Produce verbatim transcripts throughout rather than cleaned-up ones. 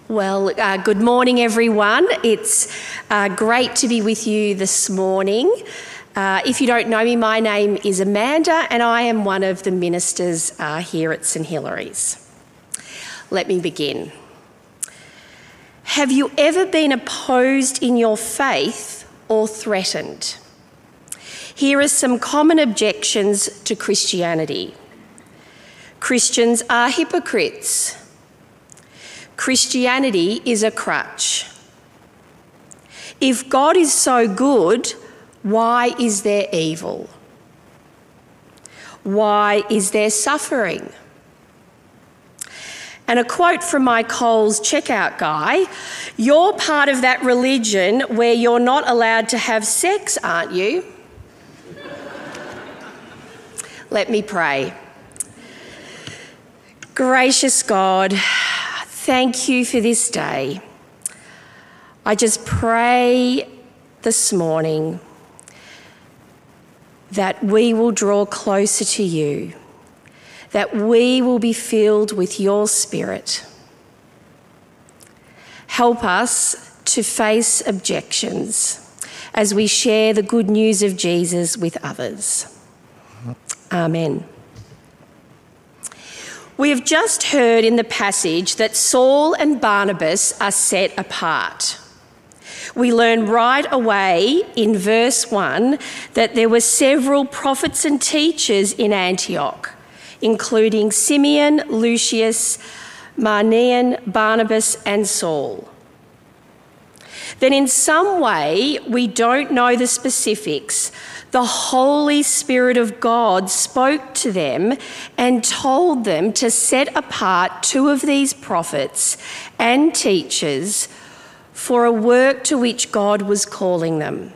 Well, uh, good morning, everyone. It's uh, great to be with you this morning. Uh, if you don't know me, my name is Amanda and I am one of the ministers uh, here at St Hilary's. Let me begin. Have you ever been opposed in your faith or threatened? Here are some common objections to Christianity. Christians are hypocrites. Christianity is a crutch. If God is so good, why is there evil? Why is there suffering? And a quote from my Coles checkout guy, "You're part of that religion where you're not allowed to have sex, aren't you?" Let me pray. Gracious God, thank you for this day. I just pray this morning that we will draw closer to you, that we will be filled with your Spirit. Help us to face objections as we share the good news of Jesus with others. Amen. We have just heard in the passage that Saul and Barnabas are set apart. We learn right away in verse one that there were several prophets and teachers in Antioch, including Simeon, Lucius, Manaen, Barnabas and Saul. Then in some way, we don't know the specifics, the Holy Spirit of God spoke to them and told them to set apart two of these prophets and teachers for a work to which God was calling them.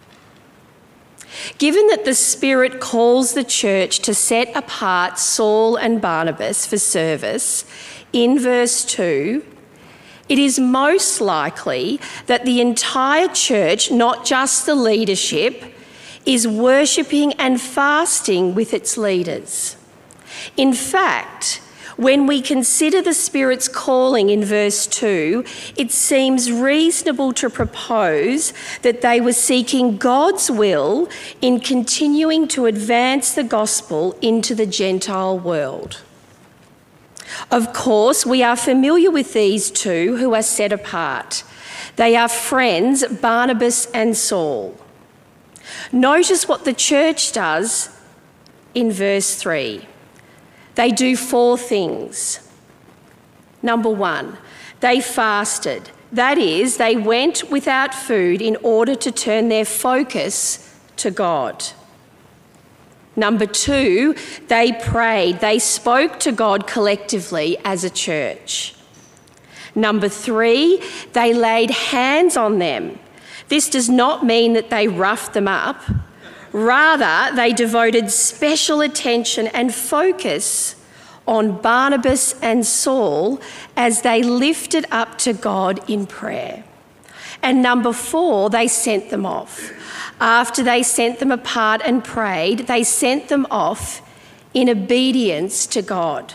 Given that the Spirit calls the church to set apart Saul and Barnabas for service, in verse two, it is most likely that the entire church, not just the leadership, is worshipping and fasting with its leaders. In fact, when we consider the Spirit's calling in verse two, it seems reasonable to propose that they were seeking God's will in continuing to advance the gospel into the Gentile world. Of course, we are familiar with these two who are set apart. They are friends, Barnabas and Saul. Notice what the church does in verse three. They do four things. Number one, they fasted. That is, they went without food in order to turn their focus to God. Number two, they prayed. They spoke to God collectively as a church. Number three, they laid hands on them. This does not mean that they roughed them up. Rather, they devoted special attention and focus on Barnabas and Saul as they lifted up to God in prayer. And number four, they sent them off. After they sent them apart and prayed, they sent them off in obedience to God.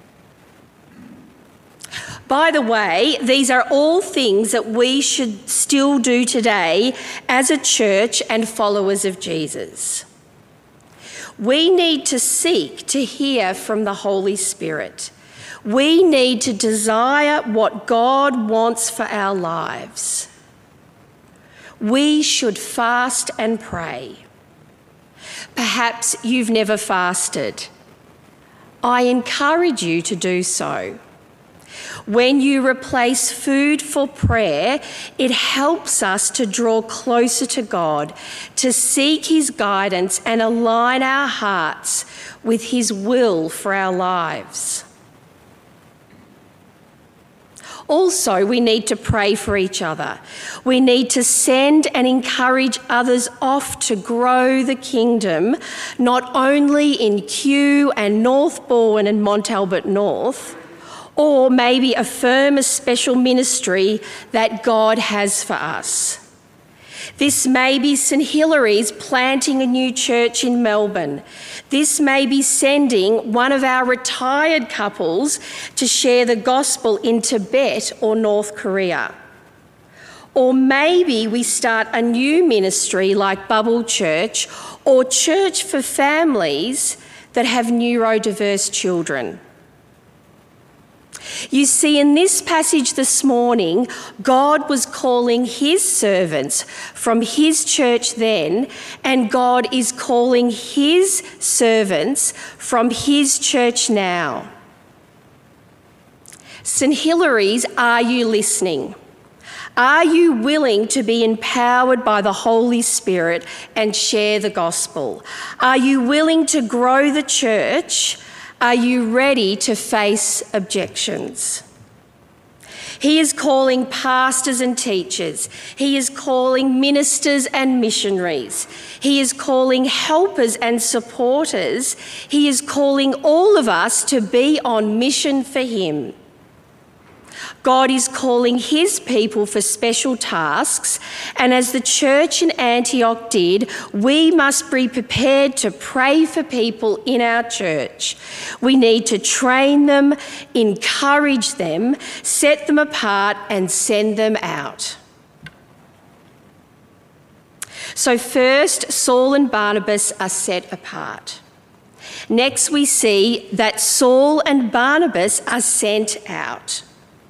By the way, these are all things that we should still do today as a church and followers of Jesus. We need to seek to hear from the Holy Spirit. We need to desire what God wants for our lives. We should fast and pray. Perhaps you've never fasted. I encourage you to do so. When you replace food for prayer, it helps us to draw closer to God, to seek his guidance and align our hearts with his will for our lives. Also, we need to pray for each other. We need to send and encourage others off to grow the kingdom, not only in Kew and Northbourne and Mont Albert North, or maybe affirm a special ministry that God has for us. This may be St Hilary's planting a new church in Melbourne. This may be sending one of our retired couples to share the gospel in Tibet or North Korea. Or maybe we start a new ministry like Bubble Church or Church for Families that have neurodiverse children. You see, in this passage this morning, God was calling his servants from his church then, and God is calling his servants from his church now. St Hilary's, are you listening? Are you willing to be empowered by the Holy Spirit and share the gospel? Are you willing to grow the church? Are you ready to face objections? He is calling pastors and teachers. He is calling ministers and missionaries. He is calling helpers and supporters. He is calling all of us to be on mission for him. God is calling his people for special tasks, and as the church in Antioch did, we must be prepared to pray for people in our church. We need to train them, encourage them, set them apart, and send them out. So first, Saul and Barnabas are set apart. Next, we see that Saul and Barnabas are sent out.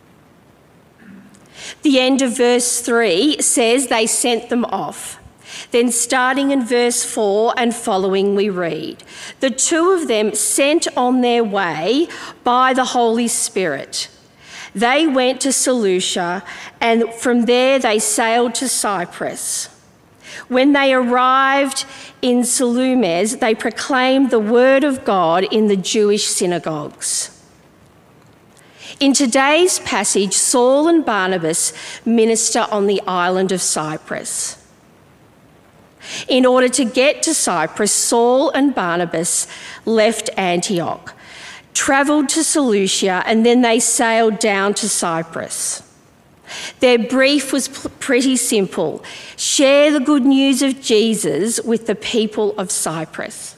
The end of verse three says they sent them off. Then starting in verse four and following, we read, the two of them sent on their way by the Holy Spirit. They went to Seleucia, and from there they sailed to Cyprus. When they arrived in Salamis, they proclaimed the word of God in the Jewish synagogues. In today's passage, Saul and Barnabas minister on the island of Cyprus. In order to get to Cyprus, Saul and Barnabas left Antioch, travelled to Seleucia, and then they sailed down to Cyprus. Their brief was pretty simple: share the good news of Jesus with the people of Cyprus.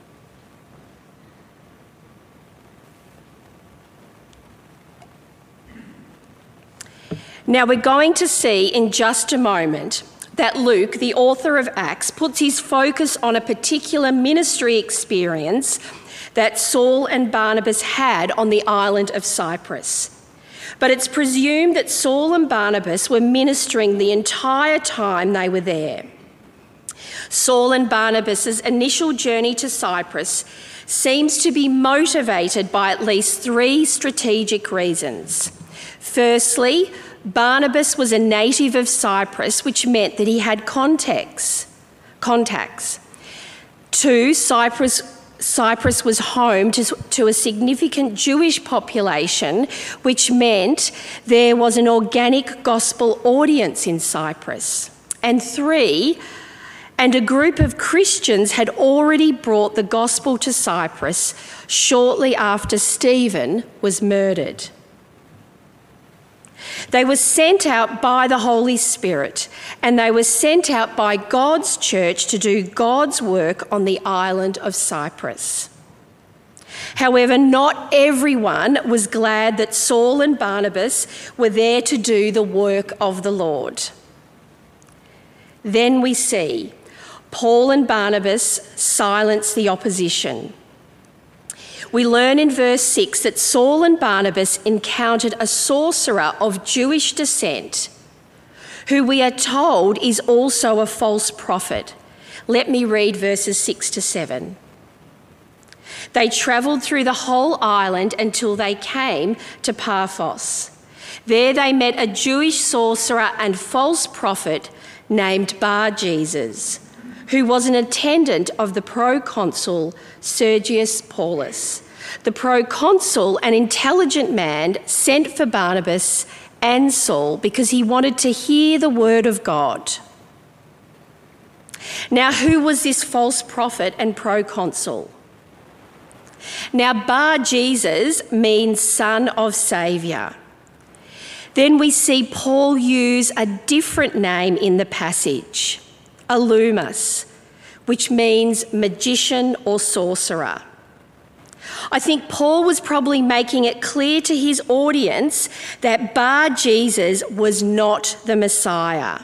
Now, we're going to see in just a moment that Luke, the author of Acts, puts his focus on a particular ministry experience that Saul and Barnabas had on the island of Cyprus. But it's presumed that Saul and Barnabas were ministering the entire time they were there. Saul and Barnabas' initial journey to Cyprus seems to be motivated by at least three strategic reasons. Firstly, Barnabas was a native of Cyprus, which meant that he had contacts. contacts. Two, Cyprus, Cyprus was home to, to a significant Jewish population, which meant there was an organic gospel audience in Cyprus. And three, and a group of Christians had already brought the gospel to Cyprus shortly after Stephen was murdered. They were sent out by the Holy Spirit, and they were sent out by God's church to do God's work on the island of Cyprus. However, not everyone was glad that Saul and Barnabas were there to do the work of the Lord. Then we see Paul and Barnabas silence the opposition. We learn in verse six that Saul and Barnabas encountered a sorcerer of Jewish descent, who we are told is also a false prophet. Let me read verses six to seven. They travelled through the whole island until they came to Paphos. There they met a Jewish sorcerer and false prophet named Bar-Jesus, who was an attendant of the proconsul Sergius Paulus. The proconsul, an intelligent man, sent for Barnabas and Saul because he wanted to hear the word of God. Now, who was this false prophet and proconsul? Now, Bar-Jesus means son of saviour. Then we see Paul use a different name in the passage, Elumus, which means magician or sorcerer. I think Paul was probably making it clear to his audience that Bar Jesus was not the Messiah.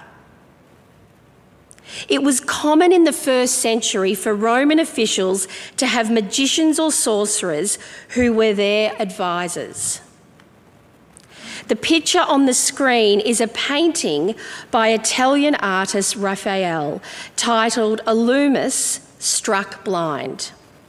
It was common in the first century for Roman officials to have magicians or sorcerers who were their advisors. The picture on the screen is a painting by Italian artist Raphael titled Elumus Struck Blind.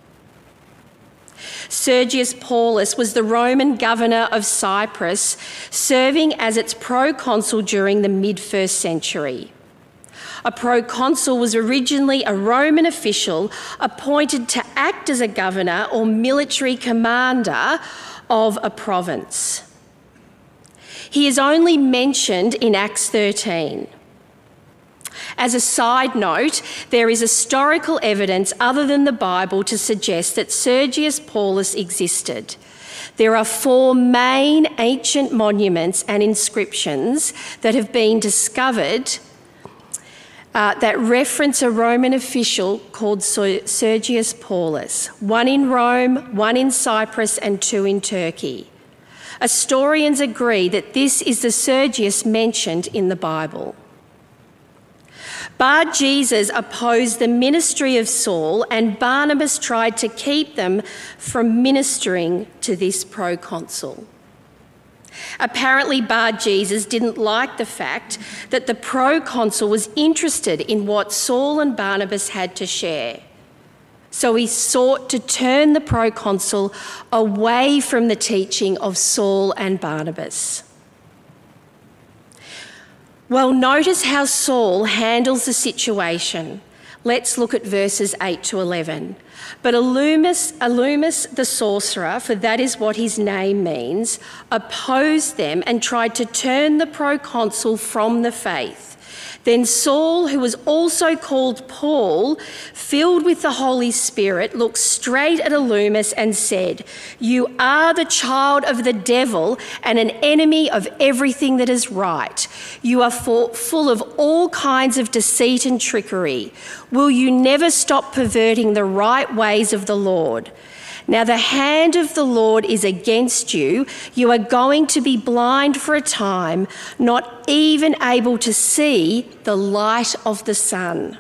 Sergius Paulus was the Roman governor of Cyprus, serving as its proconsul during the mid-first century. A proconsul was originally a Roman official appointed to act as a governor or military commander of a province. He is only mentioned in Acts thirteen. As a side note, there is historical evidence other than the Bible to suggest that Sergius Paulus existed. There are four main ancient monuments and inscriptions that have been discovered uh, that reference a Roman official called Sergius Paulus, one in Rome, one in Cyprus, and two in Turkey. Historians agree that this is the Sergius mentioned in the Bible. Bar Jesus opposed the ministry of Saul, and Barnabas tried to keep them from ministering to this proconsul. Apparently, Bar Jesus didn't like the fact that the proconsul was interested in what Saul and Barnabas had to share. So he sought to turn the proconsul away from the teaching of Saul and Barnabas. Well, notice how Saul handles the situation. Let's look at verses eight to eleven. But Elumus, Elumus the sorcerer, for that is what his name means, opposed them and tried to turn the proconsul from the faith. Then Saul, who was also called Paul, filled with the Holy Spirit, looked straight at Elumus and said, "You are the child of the devil and an enemy of everything that is right. You are full of all kinds of deceit and trickery. Will you never stop perverting the right ways of the Lord? Now the hand of the Lord is against you. You are going to be blind for a time, not even able to see the light of the sun."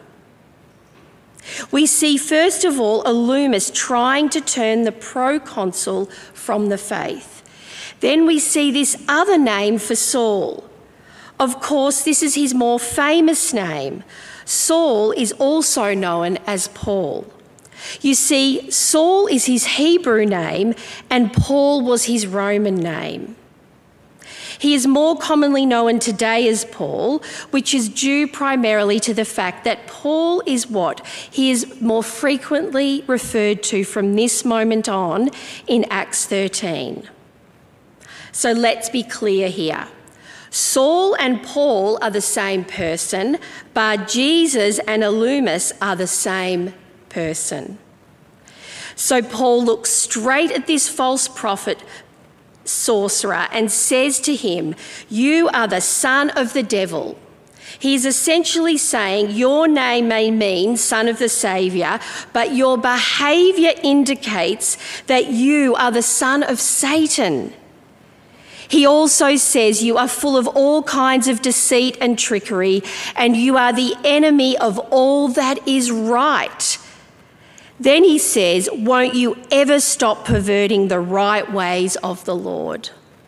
We see, first of all, Elumus trying to turn the proconsul from the faith. Then we see this other name for Saul. Of course, this is his more famous name. Saul is also known as Paul. You see, Saul is his Hebrew name and Paul was his Roman name. He is more commonly known today as Paul, which is due primarily to the fact that Paul is what he is more frequently referred to from this moment on in Acts thirteen. So let's be clear here. Saul and Paul are the same person, but Jesus and Elumus are the same person. So Paul looks straight at this false prophet sorcerer and says to him, "You are the son of the devil." He is essentially saying, your name may mean son of the Saviour, but your behaviour indicates that you are the son of Satan. He also says you are full of all kinds of deceit and trickery, and you are the enemy of all that is right. Then he says, won't you ever stop perverting the right ways of the Lord?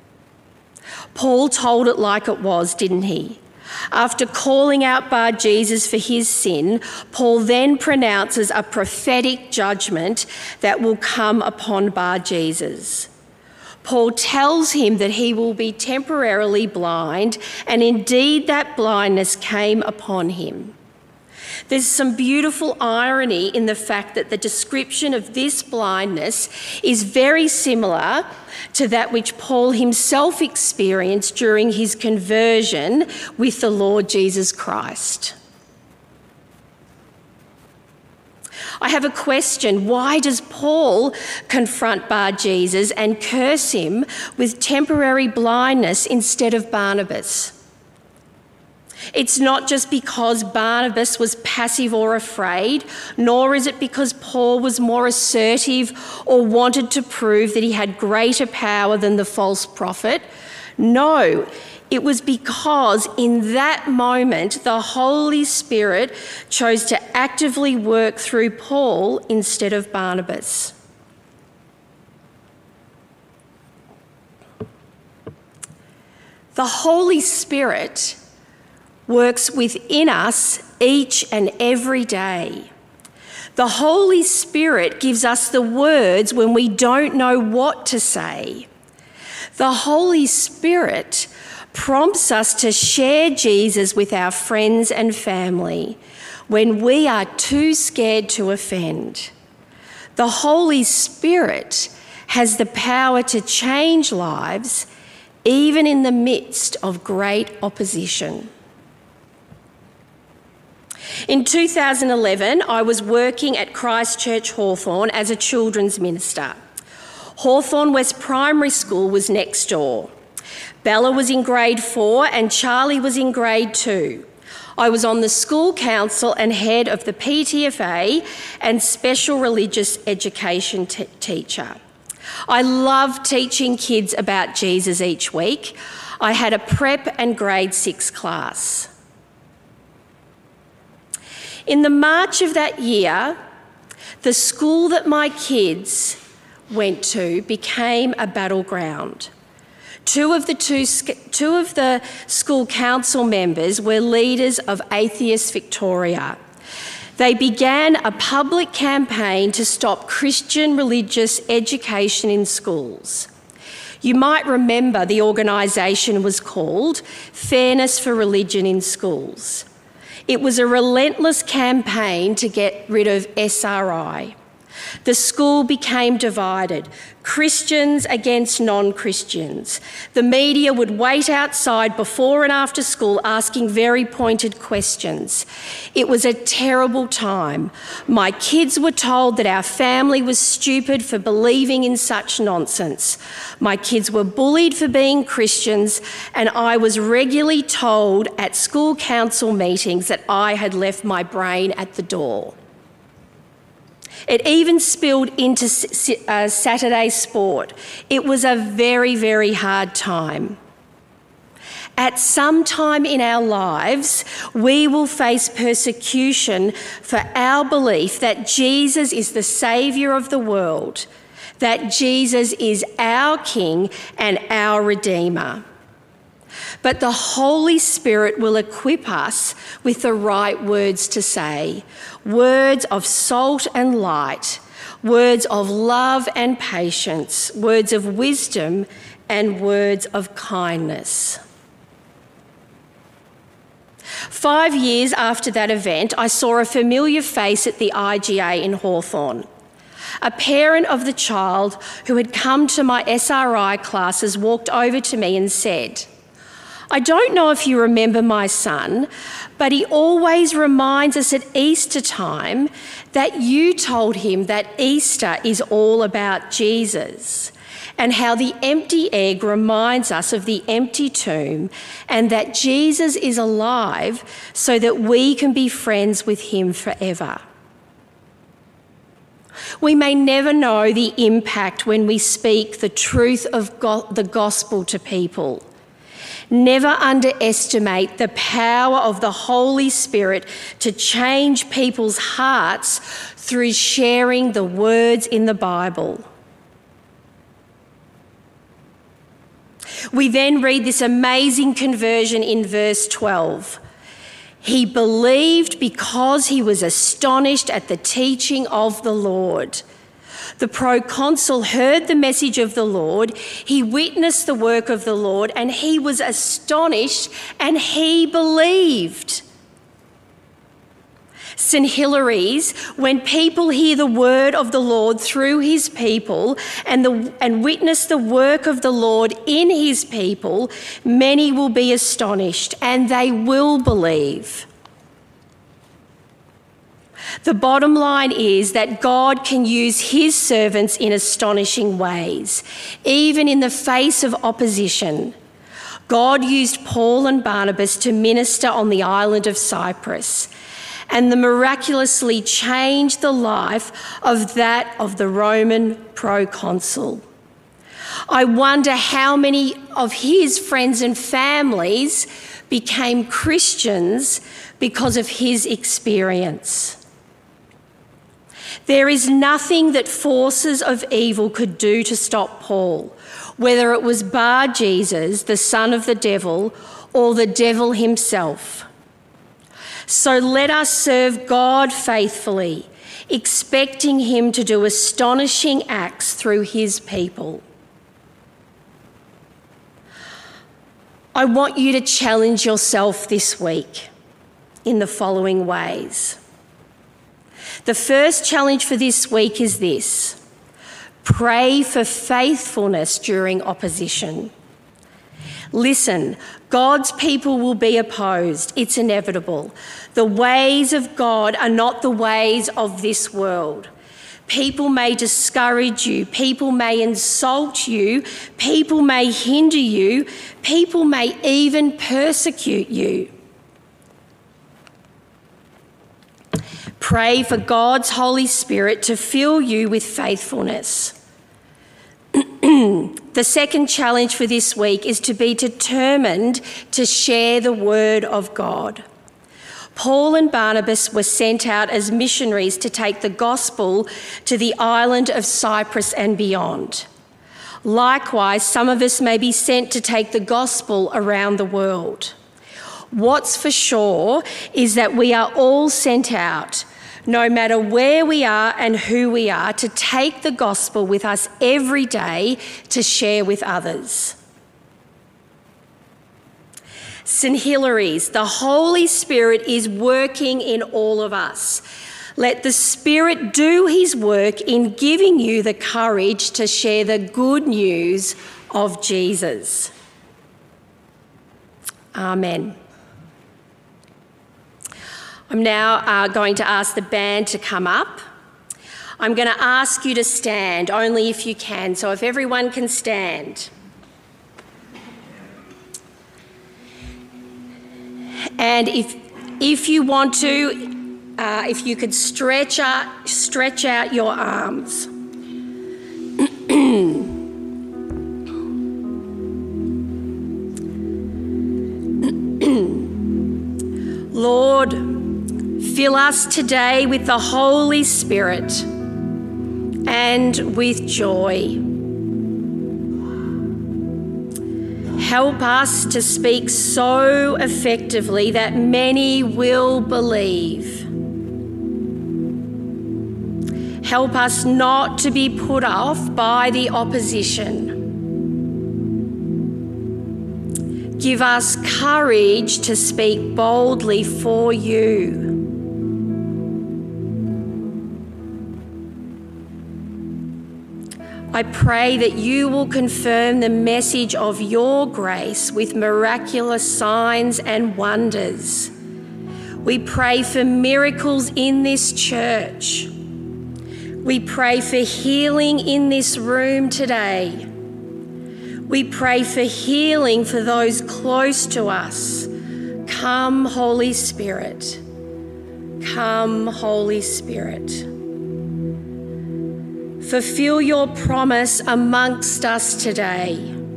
Paul told it like it was, didn't he? After calling out Bar Jesus for his sin, Paul then pronounces a prophetic judgment that will come upon Bar Jesus. Paul tells him that he will be temporarily blind, and indeed that blindness came upon him. There's some beautiful irony in the fact that the description of this blindness is very similar to that which Paul himself experienced during his conversion with the Lord Jesus Christ. I have a question. Why does Paul confront Bar Jesus and curse him with temporary blindness instead of Barnabas? It's not just because Barnabas was passive or afraid, nor is it because Paul was more assertive or wanted to prove that he had greater power than the false prophet. No, it was because in that moment the Holy Spirit chose to actively work through Paul instead of Barnabas. The Holy Spirit works within us each and every day. The Holy Spirit gives us the words when we don't know what to say. The Holy Spirit prompts us to share Jesus with our friends and family when we are too scared to offend. The Holy Spirit has the power to change lives even in the midst of great opposition. In two thousand eleven, I was working at Christchurch Hawthorn as a children's minister. Hawthorn West Primary School was next door. Bella was in grade four and Charlie was in grade two. I was on the school council and head of the P T F A and special religious education t- teacher. I loved teaching kids about Jesus each week. I had a prep and grade six class. In the March of that year, the school that my kids went to became a battleground. Two of the two, two of the school council members were leaders of Atheist Victoria. They began a public campaign to stop Christian religious education in schools. You might remember the organisation was called Fairness for Religion in Schools. It was a relentless campaign to get rid of S R I. The school became divided, Christians against non-Christians. The media would wait outside before and after school asking very pointed questions. It was a terrible time. My kids were told that our family was stupid for believing in such nonsense. My kids were bullied for being Christians, and I was regularly told at school council meetings that I had left my brain at the door. It even spilled into uh, Saturday sport. It was a very, very hard time. At some time in our lives, we will face persecution for our belief that Jesus is the Saviour of the world, that Jesus is our King and our Redeemer. But the Holy Spirit will equip us with the right words to say, words of salt and light, words of love and patience, words of wisdom and words of kindness. Five years after that event, I saw a familiar face at the I G A in Hawthorn. A parent of the child who had come to my S R I classes walked over to me and said, "I don't know if you remember my son, but he always reminds us at Easter time that you told him that Easter is all about Jesus, and how the empty egg reminds us of the empty tomb, and that Jesus is alive so that we can be friends with him forever." We may never know the impact when we speak the truth of go- the gospel to people. Never underestimate the power of the Holy Spirit to change people's hearts through sharing the words in the Bible. We then read this amazing conversion in verse twelve. He believed because he was astonished at the teaching of the Lord. The proconsul heard the message of the Lord, he witnessed the work of the Lord, and he was astonished and he believed. Saint Hilary's, when people hear the word of the Lord through his people and, the, and witness the work of the Lord in his people, many will be astonished and they will believe. The bottom line is that God can use his servants in astonishing ways, even in the face of opposition. God used Paul and Barnabas to minister on the island of Cyprus, and they miraculously changed the life of that of the Roman proconsul. I wonder how many of his friends and families became Christians because of his experience. There is nothing that forces of evil could do to stop Paul, whether it was Bar Jesus, the son of the devil, or the devil himself. So let us serve God faithfully, expecting him to do astonishing acts through his people. I want you to challenge yourself this week in the following ways. The first challenge for this week is this: pray for faithfulness during opposition. Listen, God's people will be opposed. It's inevitable. The ways of God are not the ways of this world. People may discourage you. People may insult you. People may hinder you. People may even persecute you. Pray for God's Holy Spirit to fill you with faithfulness. The second challenge for this week is to be determined to share the word of God. Paul and Barnabas were sent out as missionaries to take the gospel to the island of Cyprus and beyond. Likewise, some of us may be sent to take the gospel around the world. What's for sure is that we are all sent out, no matter where we are and who we are, to take the gospel with us every day to share with others. Saint Hilary's, the Holy Spirit is working in all of us. Let the Spirit do his work in giving you the courage to share the good news of Jesus. Amen. I'm now uh, going to ask the band to come up. I'm going to ask you to stand, only if you can. So if everyone can stand. And if, if you want to, uh, if you could stretch out, stretch out your arms. Lord, fill us today with the Holy Spirit and with joy. Help us to speak so effectively that many will believe. Help us not to be put off by the opposition. Give us courage to speak boldly for you. I pray that you will confirm the message of your grace with miraculous signs and wonders. We pray for miracles in this church. We pray for healing in this room today. We pray for healing for those close to us. Come, Holy Spirit. Come, Holy Spirit. Fulfill your promise amongst us today.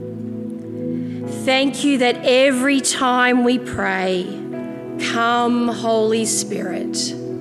Thank you that every time we pray, come, Holy Spirit.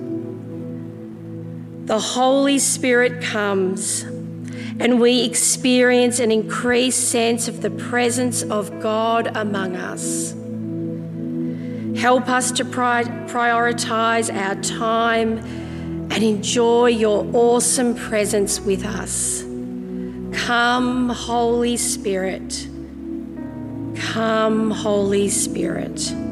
The Holy Spirit comes and we experience an increased sense of the presence of God among us. Help us to pri- prioritise our time and enjoy your awesome presence with us. Come, Holy Spirit. Come, Holy Spirit.